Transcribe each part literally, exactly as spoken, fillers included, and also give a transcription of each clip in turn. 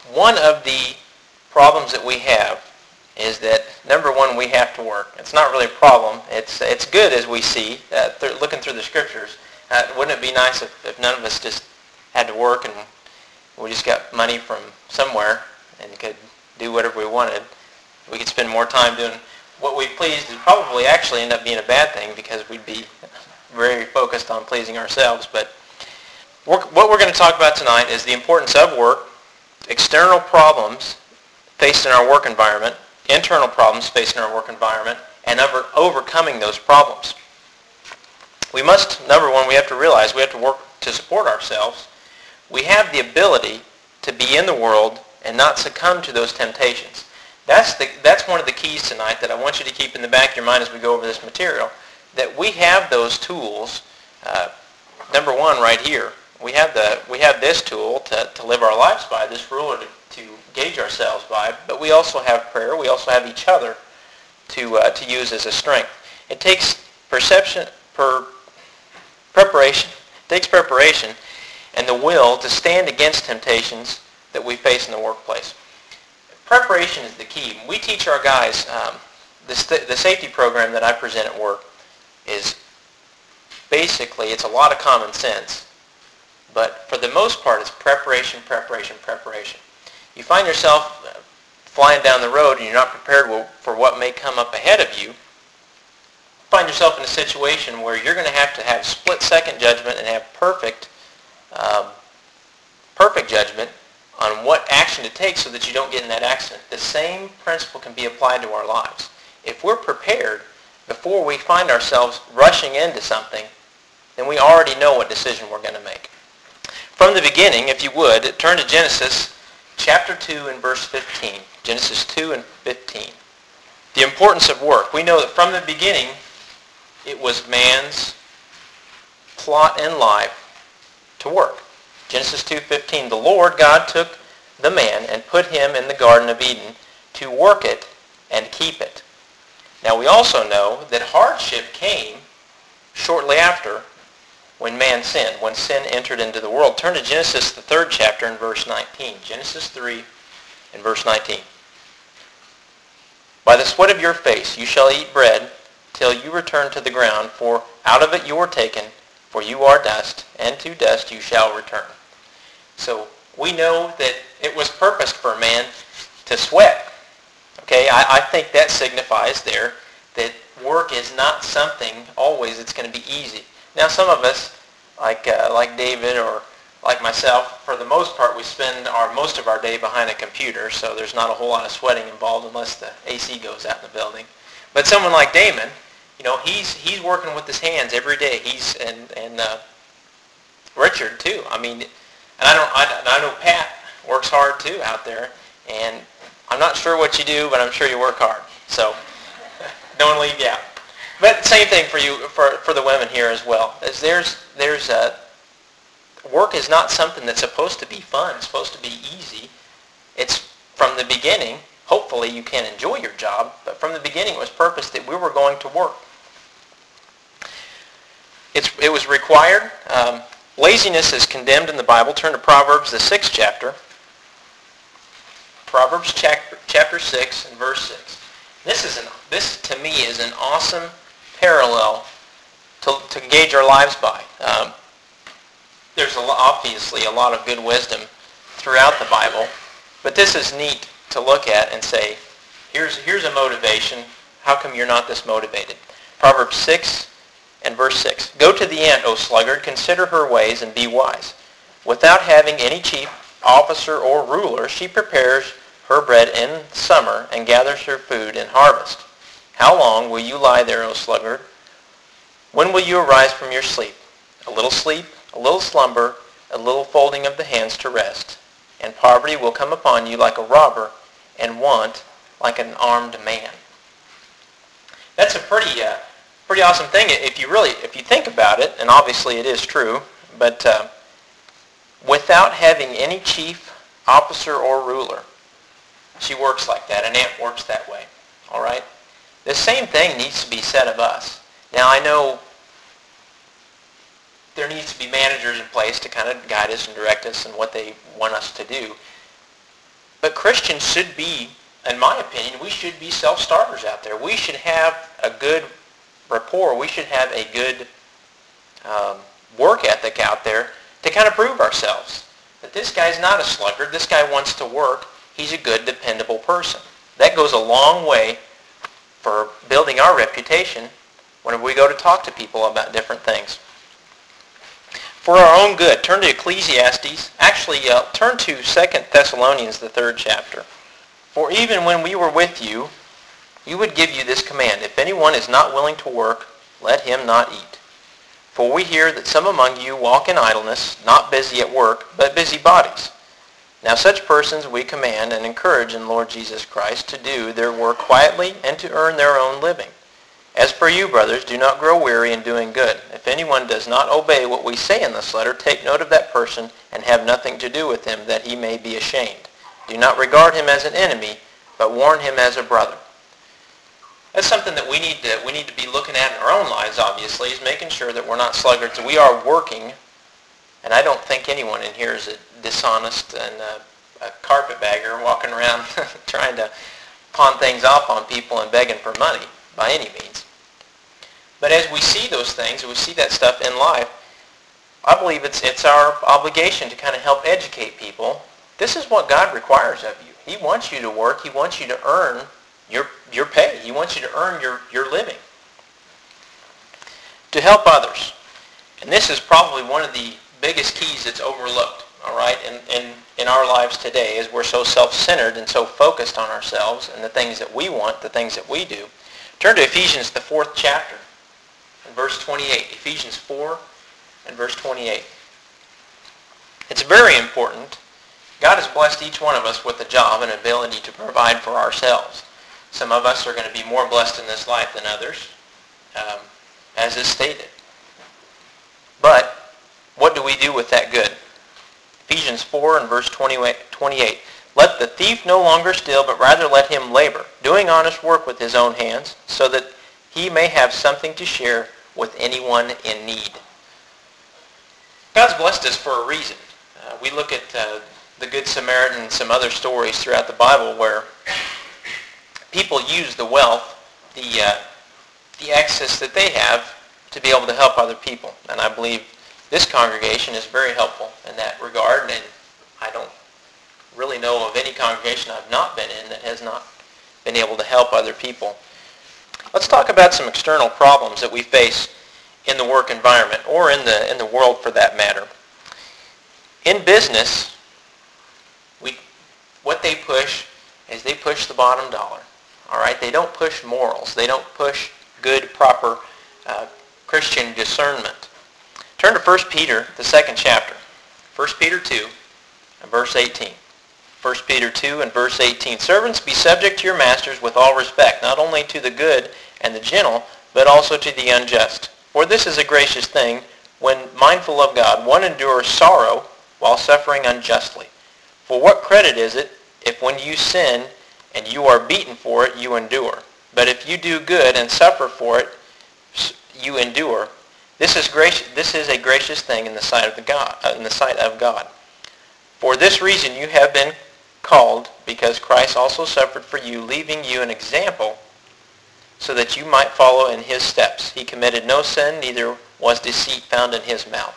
one of the problems that we have is that, number one, we have to work. It's not really a problem. It's it's good, as we see, uh, th- looking through the Scriptures. Uh, wouldn't it be nice if, if none of us just had to work and we just got money from somewhere and could do whatever we wanted? We could spend more time doing what we pleased. It'd probably actually end up being a bad thing because we'd be very focused on pleasing ourselves. But work, what we're going to talk about tonight is the importance of work, external problems faced in our work environment, internal problems faced in our work environment, and over, overcoming those problems. We must, number one, we have to realize we have to work to support ourselves. We have the ability to be in the world and not succumb to those temptations. That's the that's one of the keys tonight that I want you to keep in the back of your mind as we go over this material, that we have those tools. Uh, number one, right here, we have the we have this tool to, to live our lives by, this ruler to, to gauge ourselves by, but we also have prayer. We also have each other to uh, to use as a strength. It takes perception, per preparation. It takes preparation and the will to stand against temptations that we face in the workplace. Preparation is the key. We teach our guys, um, the, st- the safety program that I present at work is basically, it's a lot of common sense, but for the most part, it's preparation, preparation, preparation. You find yourself uh, flying down the road and you're not prepared for what may come up ahead of you. Find yourself in a situation where you're going to have to have split-second judgment and have perfect, um, perfect judgment on what action to take so that you don't get in that accident. The same principle can be applied to our lives. If we're prepared before we find ourselves rushing into something, then we already know what decision we're going to make. From the beginning, if you would, turn to Genesis chapter two and verse fifteen. Genesis two and fifteen. The importance of work. We know that from the beginning, it was man's plot in life to work. Genesis two fifteen, the Lord God took the man and put him in the Garden of Eden to work it and keep it. Now we also know that hardship came shortly after when man sinned, when sin entered into the world. Turn to Genesis, the third chapter, and verse nineteen. Genesis three and verse nineteen. By the sweat of your face you shall eat bread till you return to the ground, for out of it you were taken, for you are dust, and to dust you shall return. So we know that it was purposed for man to sweat. Okay, I, I think that signifies there that work is not something always that's going to be easy. Now some of us, like uh, like David or like myself, for the most part we spend our most of our day behind a computer, so there's not a whole lot of sweating involved unless the A C goes out in the building. But someone like Damon, you know, he's he's working with his hands every day. He's and and uh, Richard too. I mean. And I don't. I, I know Pat works hard too out there, and I'm not sure what you do, but I'm sure you work hard. So don't leave you out. But same thing for you, for for the women here as well. As there's there's a work is not something that's supposed to be fun. It's supposed to be easy. It's from the beginning. Hopefully you can enjoy your job, but from the beginning it was purposed that we were going to work. It's it was required. Um, Laziness is condemned in the Bible. Turn to Proverbs, the sixth chapter. Proverbs chapter, chapter six and verse six. This is an this to me is an awesome parallel to, to gauge our lives by. Um, there's a, obviously a lot of good wisdom throughout the Bible, but this is neat to look at and say, here's here's a motivation. How come you're not this motivated? Proverbs six and verse six. Go to the ant, O sluggard, consider her ways and be wise. Without having any chief, officer, or ruler, she prepares her bread in summer and gathers her food in harvest. How long will you lie there, O sluggard? When will you arise from your sleep? A little sleep, a little slumber, a little folding of the hands to rest. And poverty will come upon you like a robber, and want like an armed man. That's a pretty... Uh, Pretty awesome thing if you really, if you think about it, and obviously it is true, but uh, without having any chief, officer, or ruler, she works like that. An ant works that way, all right? The same thing needs to be said of us. Now I know there needs to be managers in place to kind of guide us and direct us in what they want us to do, Christians should be, in my opinion, we should be self-starters out there. We should have a good rapport. We should have a good um, work ethic out there to kind of prove ourselves. That this guy's not a sluggard. This guy wants to work. He's a good, dependable person. That goes a long way for building our reputation whenever we go to talk to people about different things. For our own good, turn to Ecclesiastes. Actually, uh, turn to Second Thessalonians, the third chapter. For even when we were with you, we would give you this command. If anyone is not willing to work, let him not eat. For we hear that some among you walk in idleness, not busy at work, but busy bodies. Now such persons we command and encourage in the Lord Jesus Christ to do their work quietly and to earn their own living. As for you, brothers, do not grow weary in doing good. If anyone does not obey what we say in this letter, take note of that person and have nothing to do with him, that he may be ashamed. Do not regard him as an enemy, but warn him as a brother. That's something that we need to we need to be looking at in our own lives, obviously, is making sure that we're not sluggards. We are working, and I don't think anyone in here is a dishonest and a, a carpetbagger walking around trying to pawn things off on people and begging for money by any means. But as we see those things, and we see that stuff in life, I believe it's it's our obligation to kind of help educate people. This is what God requires of you. He wants you to work. He wants you to earn your your pay. He wants you to earn your, your living. To help others. And this is probably one of the biggest keys that's overlooked, all right, in, in, in our lives today, is we're so self-centered and so focused on ourselves and the things that we want, the things that we do. Turn to Ephesians, the fourth chapter, and verse twenty-eight. Ephesians four and verse twenty-eight. It's very important. God has blessed each one of us with a job and ability to provide for ourselves. Some of us are going to be more blessed in this life than others, um, as is stated. But what do we do with that good? Ephesians four and verse twenty-eight. Let the thief no longer steal, but rather let him labor, doing honest work with his own hands, so that he may have something to share with anyone in need. God's blessed us for a reason. Uh, we look at uh, the Good Samaritan and some other stories throughout the Bible where people use the wealth, the uh, the access that they have to be able to help other people. And I believe this congregation is very helpful in that regard, and I don't really know of any congregation I've not been in that has not been able to help other people. Let's talk about some external problems that we face in the work environment, or in the in the world for that matter. In business, we what they push is they push the bottom dollar. All right, they don't push morals. They don't push good, proper uh, Christian discernment. Turn to First Peter, the second chapter. First Peter two and verse eighteen. First Peter two and verse eighteen. Servants, be subject to your masters with all respect, not only to the good and the gentle, but also to the unjust. For this is a gracious thing, when mindful of God, one endures sorrow while suffering unjustly. For what credit is it if when you sin and you are beaten for it, you endure? But if you do good and suffer for it, you endure. This is gracious. This is a gracious thing in the sight of the God. Uh, in the sight of God. For this reason you have been called, because Christ also suffered for you, leaving you an example, so that you might follow in his steps. He committed no sin, neither was deceit found in his mouth.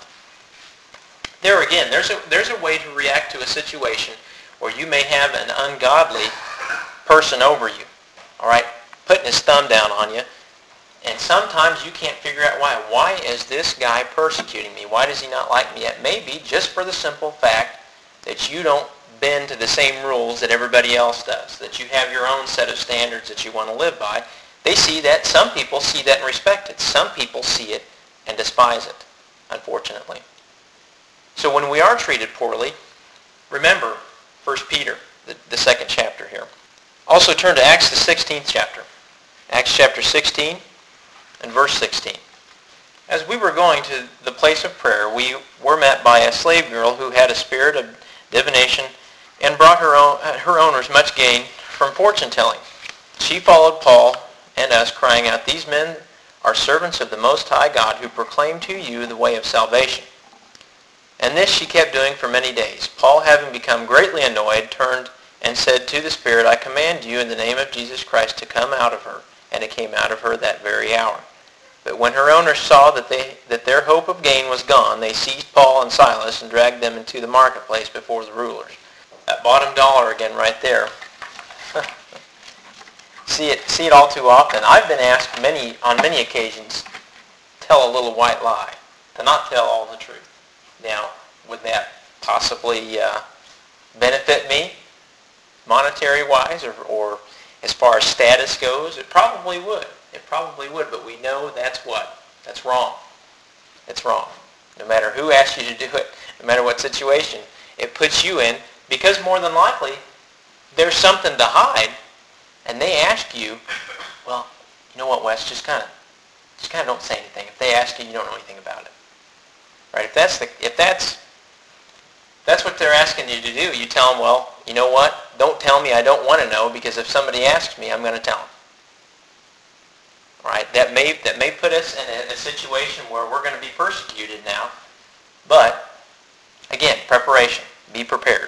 There again, there's a there's a way to react to a situation where you may have an ungodly person over you, all right, putting his thumb down on you, and sometimes you can't figure out why. Why is this guy persecuting me? Why does he not like me? It may be just for the simple fact that you don't bend to the same rules that everybody else does, that you have your own set of standards that you want to live by. They see that. Some people see that and respect it. Some people see it and despise it, unfortunately. So when we are treated poorly, remember First Peter, the, the second chapter here. Also turn to Acts, the sixteenth chapter. Acts chapter sixteen and verse sixteen. As we were going to the place of prayer, we were met by a slave girl who had a spirit of divination and brought her, own, her owners much gain from fortune-telling. She followed Paul and us, crying out, "These men are servants of the Most High God, who proclaim to you the way of salvation." And this she kept doing for many days. Paul, having become greatly annoyed, turned and said to the spirit, I command you in the name of Jesus Christ to come out of her. And it came out of her that very hour. But when her owners saw that they that their hope of gain was gone, they seized Paul and Silas and dragged them into the marketplace before the rulers. That bottom dollar again right there. see it see it all too often. I've been asked many on many occasions, tell a little white lie, to not tell all the truth. Now, would that possibly uh, benefit me, monetary-wise, or, or as far as status goes? It probably would. It probably would, but we know that's what? That's wrong. It's wrong. No matter who asks you to do it, no matter what situation it puts you in, because more than likely there's something to hide, and they ask you, well, you know what, Wes, just kind of just kind of don't say anything. If they ask you, you don't know anything about it. Right? If that's the if that's that's what they're asking you to do, you tell them, well, you know what? Don't tell me I don't want to know, because if somebody asks me, I'm going to tell them. Right? That may that may put us in a, a situation where we're going to be persecuted now. But again, preparation. Be prepared.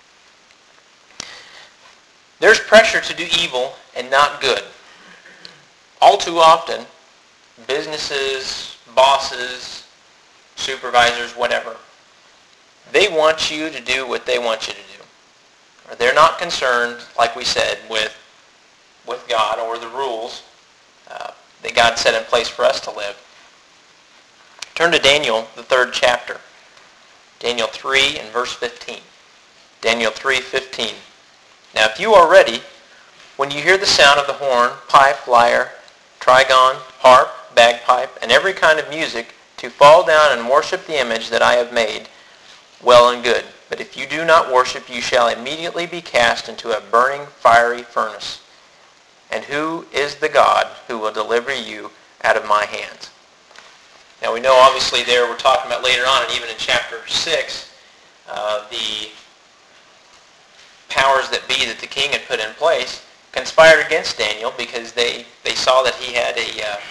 There's pressure to do evil and not good. All too often, businesses, bosses, supervisors, whatever, they want you to do what they want you to do. Or they're not concerned, like we said, with with God or the rules uh, that God set in place for us to live. Turn to Daniel, the third chapter. Daniel three and verse fifteen. Daniel three fifteen. Now if you are ready, when you hear the sound of the horn, pipe, lyre, trigon, harp, bagpipe, and every kind of music, to fall down and worship the image that I have made, well and good. But if you do not worship, you shall immediately be cast into a burning fiery furnace. And who is the God who will deliver you out of my hands? Now we know obviously there we're talking about later on, and even in chapter six, uh, the powers that be that the king had put in place conspired against Daniel because they, they saw that he had a, uh,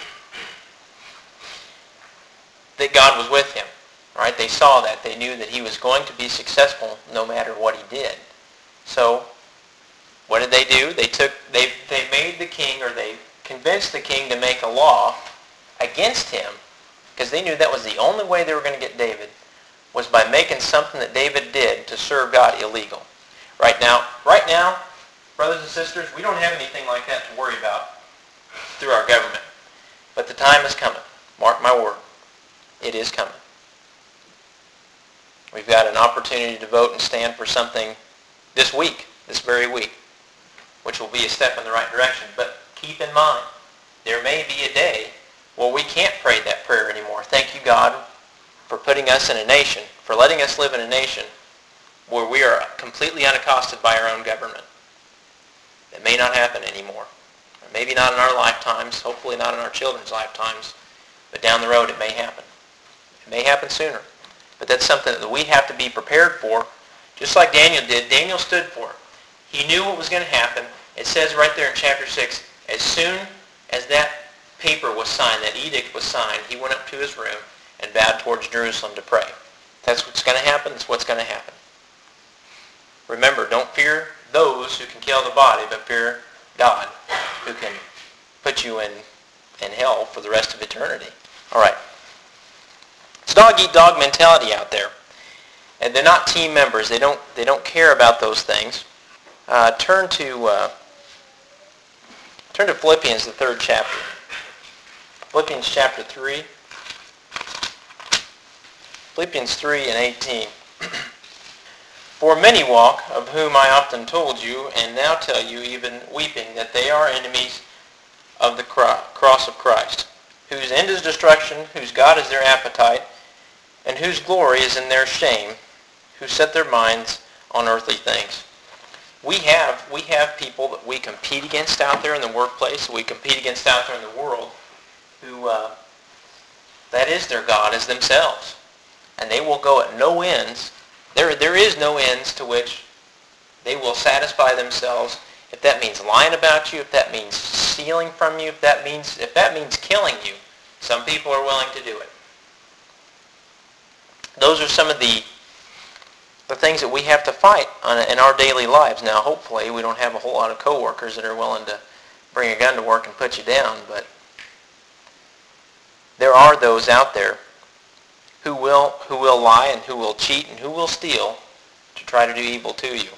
that God was with him. Right? They saw that. They knew that he was going to be successful no matter what he did. So, what did they do? They took, they, they made the king, or they convinced the king to make a law against him, because they knew that was the only way they were going to get David, was by making something that David did to serve God illegal. Right now, right now, brothers and sisters, we don't have anything like that to worry about through our government. But the time is coming. Mark my word. It is coming. We've got an opportunity to vote and stand for something this week, this very week, which will be a step in the right direction. But keep in mind, there may be a day where we can't pray that prayer anymore. Thank you, God, for putting us in a nation, for letting us live in a nation where we are completely unaccosted by our own government. It may not happen anymore. Or maybe not in our lifetimes, hopefully not in our children's lifetimes, but down the road it may happen. It may happen sooner. But that's something that we have to be prepared for, just like Daniel did. Daniel stood for it. He knew what was going to happen. It says right there in chapter six, as soon as that paper was signed, that edict was signed, he went up to his room and bowed towards Jerusalem to pray. That's what's going to happen. That's what's going to happen. Remember, don't fear those who can kill the body, but fear God, who can put you in, in hell for the rest of eternity. All right. It's dog-eat-dog mentality out there. And they're not team members. They don't, they don't care about those things. Uh, turn to uh, turn to Philippians, the third chapter. Philippians chapter three. Philippians three and eighteen. For many walk, of whom I often told you, and now tell you, even weeping, that they are enemies of the cross of Christ, whose end is destruction, whose God is their appetite, and whose glory is in their shame, who set their minds on earthly things. We have we have people that we compete against out there in the workplace, we compete against out there in the world, who uh, that is their God, is themselves. And they will go at no ends. There, there is no ends to which they will satisfy themselves. If that means lying about you, if that means stealing from you, if that means if that means killing you, some people are willing to do it. Those are some of the the things that we have to fight on, in our daily lives. Now, hopefully, we don't have a whole lot of coworkers that are willing to bring a gun to work and put you down, but there are those out there who will who will lie and who will cheat and who will steal to try to do evil to you.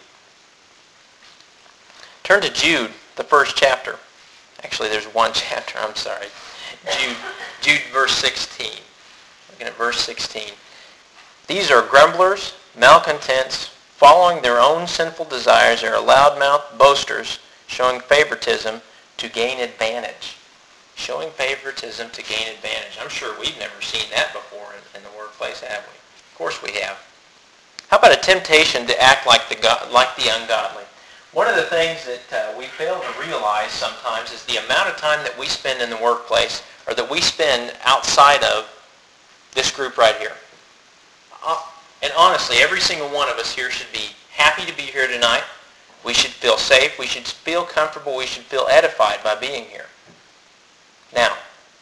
Turn to Jude, the first chapter. Actually, there's one chapter, I'm sorry. Jude, Jude verse sixteen. Looking at verse sixteen. These are grumblers, malcontents, following their own sinful desires. They are loudmouth boasters, showing favoritism to gain advantage. Showing favoritism to gain advantage. I'm sure we've never seen that before in, in the workplace, have we? Of course we have. How about a temptation to act like the go- like the ungodly? One of the things that uh, we fail to realize sometimes is the amount of time that we spend in the workplace or that we spend outside of this group right here. Uh, and honestly, every single one of us here should be happy to be here tonight. We should feel safe. We should feel comfortable. We should feel edified by being here. Now,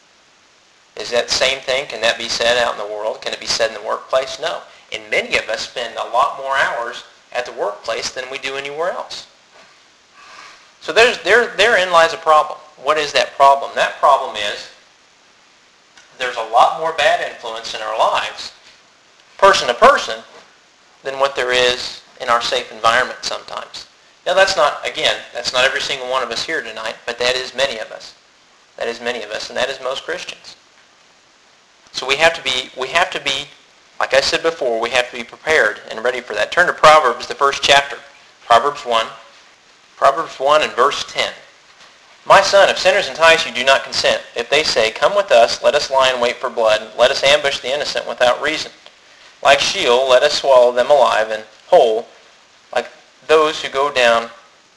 is that same thing? Can that be said out in the world? Can it be said in the workplace? No. And many of us spend a lot more hours at the workplace than we do anywhere else. So there's, there, therein lies a problem. What is that problem? That problem is there's a lot more bad influence in our lives, person to person, than what there is in our safe environment sometimes. Now that's not, again, that's not every single one of us here tonight, but that is many of us. That is many of us, and that is most Christians. So we have to be, we have to be, like I said before, we have to be prepared and ready for that. Turn to Proverbs, the first chapter. Proverbs one. Proverbs one and verse ten. My son, if sinners entice you, do not consent. If they say, come with us, let us lie in wait for blood. Let us ambush the innocent without reason. Like Sheol, let us swallow them alive, and whole, like those who go down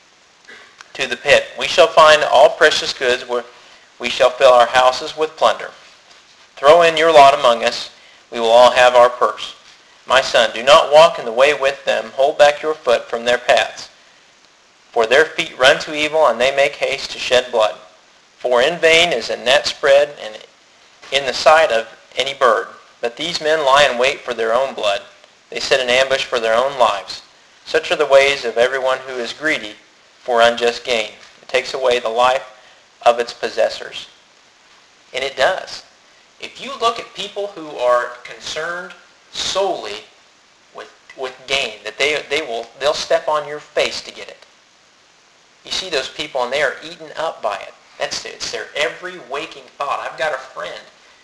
to the pit. We shall find all precious goods where we shall fill our houses with plunder. Throw in your lot among us. We will all have our purse. My son, do not walk in the way with them. Hold back your foot from their paths. For their feet run to evil, and they make haste to shed blood. For in vain is a net spread and in the sight of any bird. But these men lie in wait for their own blood. They set an ambush for their own lives. Such are the ways of everyone who is greedy for unjust gain. It takes away the life of its possessors. And it does. If you look at people who are concerned solely with with gain, that they they will they'll step on your face to get it. You see those people and they are eaten up by it. That's it. It's their every waking thought. I've got a friend.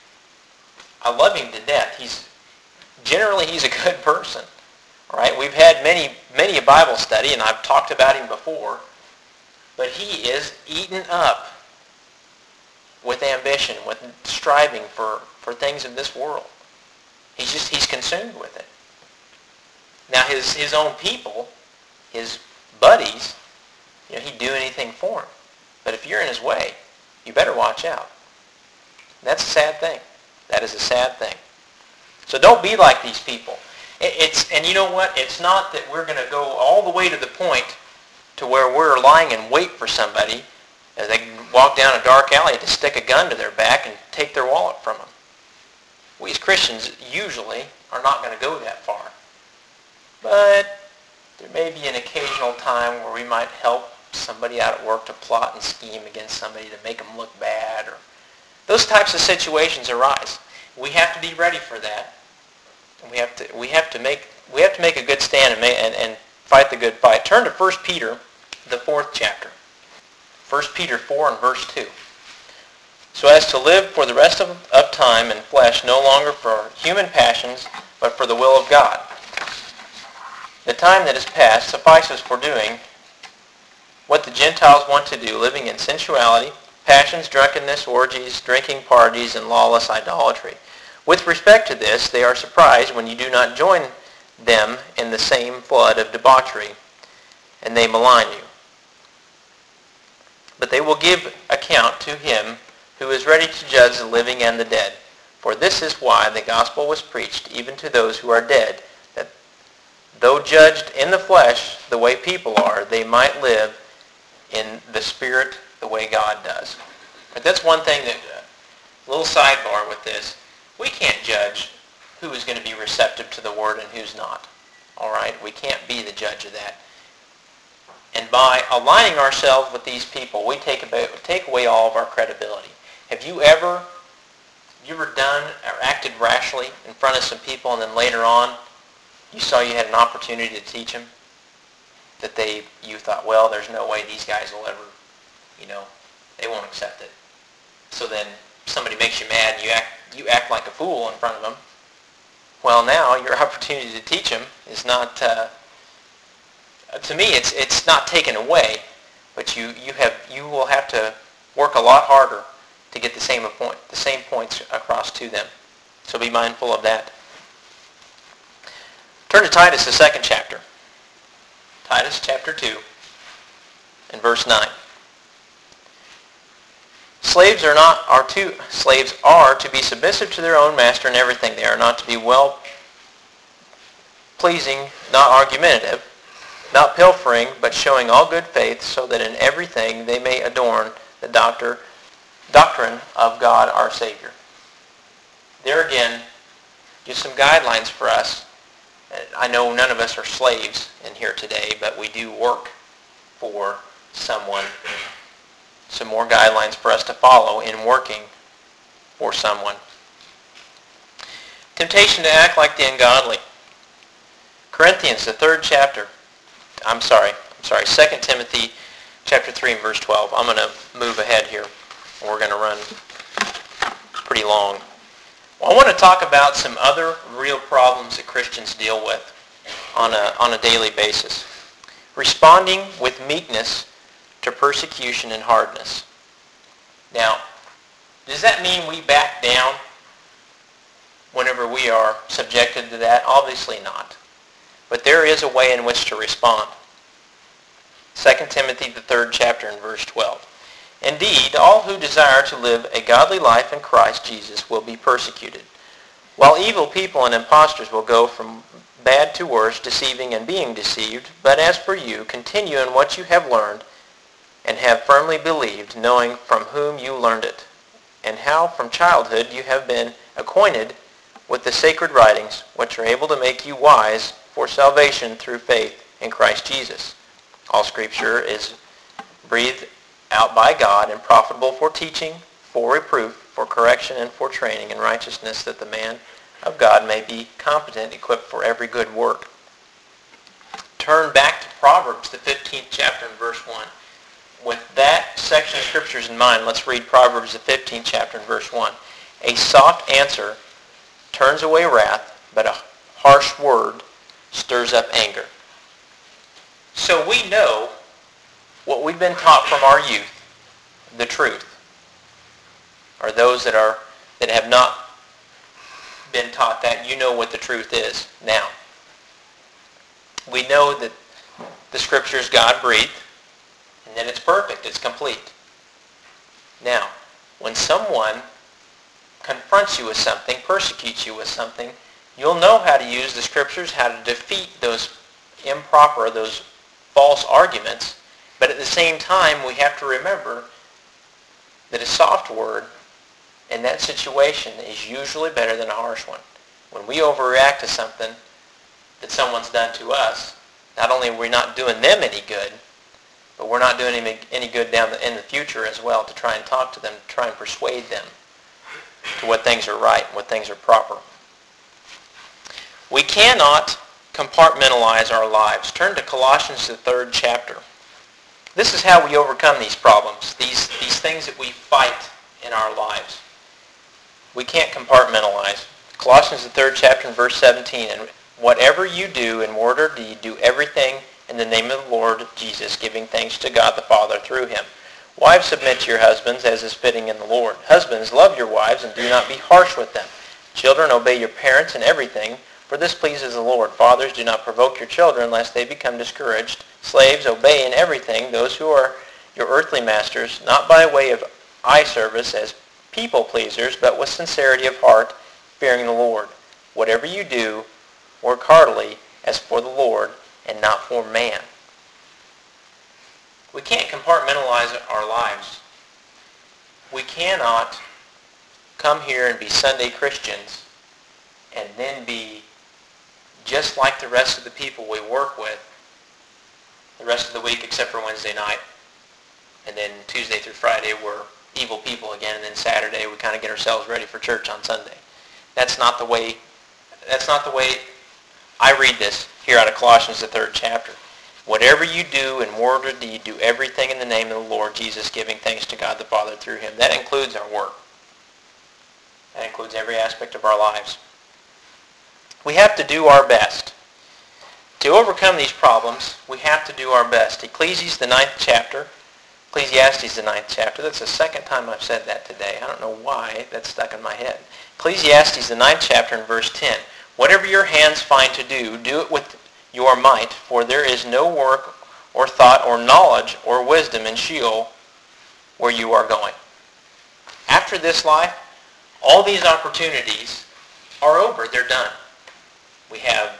I love him to death. He's generally he's a good person. All right? We've had many many a Bible study and I've talked about him before. But he is eaten up with ambition, with striving for, for things of this world. He's just, he's consumed with it. Now his, his own people, his buddies, you know, he'd do anything for him. But if you're in his way, you better watch out. And that's a sad thing. That is a sad thing. So don't be like these people. It, it's, and you know what? It's not that we're going to go all the way to the point to where we're lying in wait for somebody as they walk down a dark alley to stick a gun to their back and take their wallet from them. We as Christians usually are not going to go that far. But there may be an occasional time where we might help somebody out at work to plot and scheme against somebody to make them look bad. Or those types of situations arise. We have to be ready for that. And we have to we have to make we have to make a good stand and, make, and, and fight the good fight. Turn to First Peter, the fourth chapter. First Peter four and verse two. So as to live for the rest of, of time in flesh, no longer for human passions, but for the will of God. The time that is past suffices for doing what the Gentiles want to do, living in sensuality, passions, drunkenness, orgies, drinking parties, and lawless idolatry. With respect to this, they are surprised when you do not join them in the same flood of debauchery, and they malign you. But they will give account to him who is ready to judge the living and the dead. For this is why the gospel was preached even to those who are dead, that though judged in the flesh the way people are, they might live in the spirit the way God does. But that's one thing that, a little sidebar with this, we can't judge who is going to be receptive to the word and who's not. All right? We can't be the judge of that. And by aligning ourselves with these people, we take, about, take away all of our credibility. Have you ever, you ever done or acted rashly in front of some people, and then later on you saw you had an opportunity to teach them? That they, you thought, well, there's no way these guys will ever, you know, they won't accept it. So then somebody makes you mad, and you act, you act like a fool in front of them. Well, now your opportunity to teach them is not, uh, to me, it's it's not taken away, but you, you have you will have to work a lot harder to get the same point the same points across to them. So be mindful of that. Turn to Titus, the second chapter. Titus chapter two and verse nine. Slaves are not are to slaves are to be submissive to their own master in everything. They are not to be well pleasing, not argumentative, not pilfering, but showing all good faith, so that in everything they may adorn the doctor, doctrine of God our Savior. There again, just some guidelines for us. I know none of us are slaves in here today, but we do work for someone. Some more guidelines for us to follow in working for someone. Temptation to act like the ungodly. Corinthians, the third chapter. I'm sorry, I'm sorry, Second Timothy chapter three and verse twelve. I'm going to move ahead here. We're going to run pretty long. Well, I want to talk about some other real problems that Christians deal with on a, on a daily basis. Responding with meekness to persecution and hardness. Now, does that mean we back down whenever we are subjected to that? Obviously not. But there is a way in which to respond. Second Timothy, the third chapter, and verse twelve. Indeed, all who desire to live a godly life in Christ Jesus will be persecuted, while evil people and impostors will go from bad to worse, deceiving and being deceived. But as for you, continue in what you have learned and have firmly believed, knowing from whom you learned it, and how from childhood you have been acquainted with the sacred writings, which are able to make you wise for salvation through faith in Christ Jesus. All Scripture is breathed out by God and profitable for teaching, for reproof, for correction, and for training in righteousness, that the man of God may be competent, equipped for every good work. Turn back to Proverbs, the fifteenth chapter, and verse one. With that section of Scriptures in mind, let's read Proverbs, the fifteenth chapter, and verse one. A soft answer turns away wrath, but a harsh word stirs up anger. So we know what we've been taught from our youth, the truth. Or those that are that have not been taught that, you know what the truth is now. We know that the Scripture is God-breathed, and that it's perfect, it's complete. Now, when someone confronts you with something, persecutes you with something, you'll know how to use the Scriptures, how to defeat those improper, those false arguments. But at the same time, we have to remember that a soft word in that situation is usually better than a harsh one. When we overreact to something that someone's done to us, not only are we not doing them any good, but we're not doing any, any good down the, in the future as well, to try and talk to them, to try and persuade them to what things are right, what things are proper. We cannot compartmentalize our lives. Turn to Colossians, the third chapter. This is how we overcome these problems, these, these things that we fight in our lives. We can't compartmentalize. Colossians, the third chapter, and verse seventeen. And whatever you do in word or deed, do everything in the name of the Lord Jesus, giving thanks to God the Father through him. Wives, submit to your husbands as is fitting in the Lord. Husbands, love your wives and do not be harsh with them. Children, obey your parents in everything, for this pleases the Lord. Fathers, do not provoke your children, lest they become discouraged. Slaves, obey in everything those who are your earthly masters, not by way of eye service as people pleasers, but with sincerity of heart, fearing the Lord. Whatever you do, work heartily as for the Lord and not for man. We can't compartmentalize our lives. We cannot come here and be Sunday Christians and then be just like the rest of the people we work with the rest of the week except for Wednesday night. And then Tuesday through Friday we're evil people again, and then Saturday we kind of get ourselves ready for church on Sunday. That's not the way, that's not the way I read this here out of Colossians, the third chapter. Whatever you do in word or deed, do everything in the name of the Lord Jesus, giving thanks to God the Father through him. That includes our work. That includes every aspect of our lives. We have to do our best. To overcome these problems, we have to do our best. Ecclesiastes, the ninth chapter, Ecclesiastes, the ninth chapter, that's the second time I've said that today. I don't know why that's stuck in my head. Ecclesiastes, the ninth chapter, and verse ten. Whatever your hands find to do, do it with your might, for there is no work or thought or knowledge or wisdom in Sheol where you are going. After this life, all these opportunities are over. They're done. We have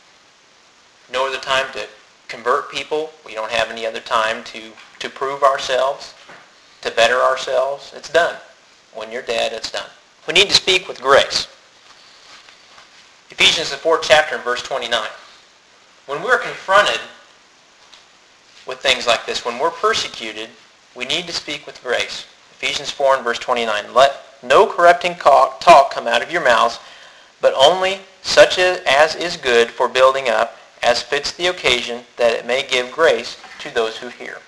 no other time to convert people. We don't have any other time to, to prove ourselves, to better ourselves. It's done. When you're dead, it's done. We need to speak with grace. Ephesians, the fourth chapter, and verse twenty-nine. When we're confronted with things like this, when we're persecuted, we need to speak with grace. Ephesians four and verse twenty-nine. Let no corrupting talk come out of your mouths, but only such as is good for building up, as fits the occasion, that it may give grace to those who hear.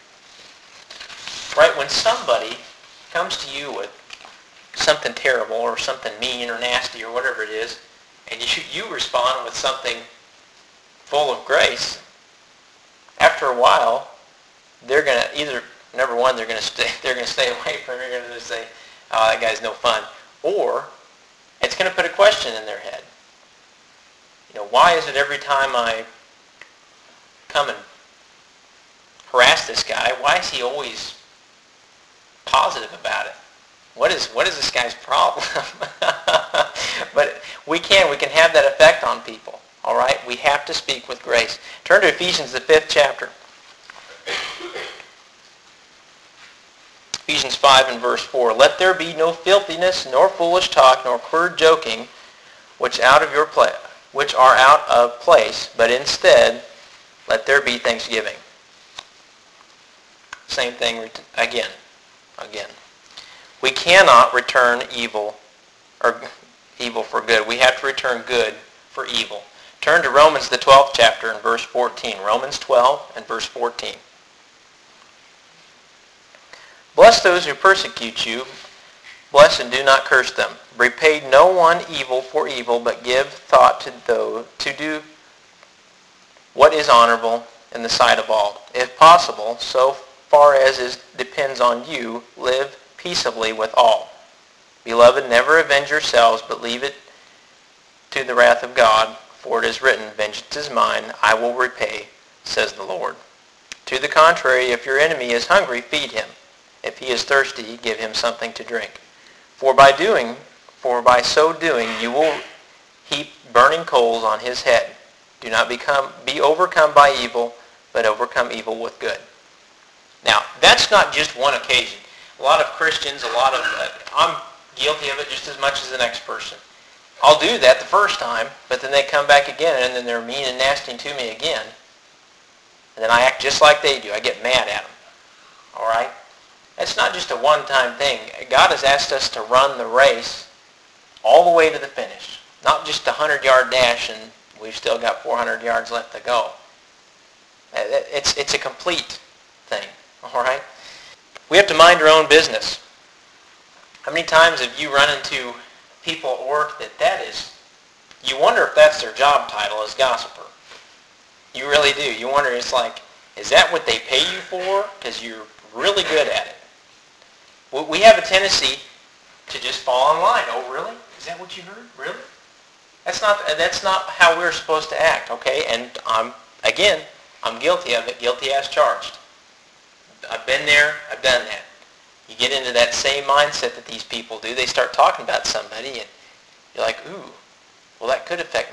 Right? When somebody comes to you with something terrible or something mean or nasty or whatever it is, and you, you respond with something full of grace, after a while, they're going to either, number one, they're going to stay, they're going to stay away from it. They're going to say, oh, that guy's no fun. Or it's going to put a question in their head. You know, why is it every time I come and harass this guy, why is he always positive about it? What is what is this guy's problem? But we can we can have that effect on people. All right, we have to speak with grace. Turn to Ephesians, the fifth chapter. Ephesians five and verse four. Let there be no filthiness, nor foolish talk, nor crude joking, which out of your play, which are out of place, but instead let there be thanksgiving. Same thing again, again. We cannot return evil or evil for good. We have to return good for evil. Turn to Romans, the twelfth chapter, and verse fourteen. Romans twelve and verse fourteen. Bless those who persecute you. Bless and do not curse them. Repay no one evil for evil, but give thought to those to do what is honorable in the sight of all. If possible, so far as it depends on you, live peaceably with all. Beloved, never avenge yourselves, but leave it to the wrath of God, for it is written, vengeance is mine, I will repay, says the Lord. To the contrary, if your enemy is hungry, feed him. If he is thirsty, give him something to drink. For by doing, for by so doing, you will heap burning coals on his head. Do not become be overcome by evil, but overcome evil with good. Now, that's not just one occasion. A lot of Christians, a lot of, uh, I'm guilty of it just as much as the next person. I'll do that the first time, but then they come back again, and then they're mean and nasty to me again. And then I act just like they do. I get mad at them. All right? That's not just a one-time thing. God has asked us to run the race all the way to the finish. Not just a hundred-yard dash, and we've still got four hundred yards left to go. It's, it's a complete thing. All right? We have to mind our own business. How many times have you run into people at work that that is, you wonder if that's their job title as gossiper. You really do. You wonder, it's like, is that what they pay you for? Because you're really good at it. We have a tendency to just fall in line. Oh, really? Is that what you heard? Really? That's not, that's not how we're supposed to act, okay? And I'm, again, I'm guilty of it, guilty as charged. I've been there, I've done that. You get into that same mindset that these people do. They start talking about somebody, and you're like, ooh, well, that could affect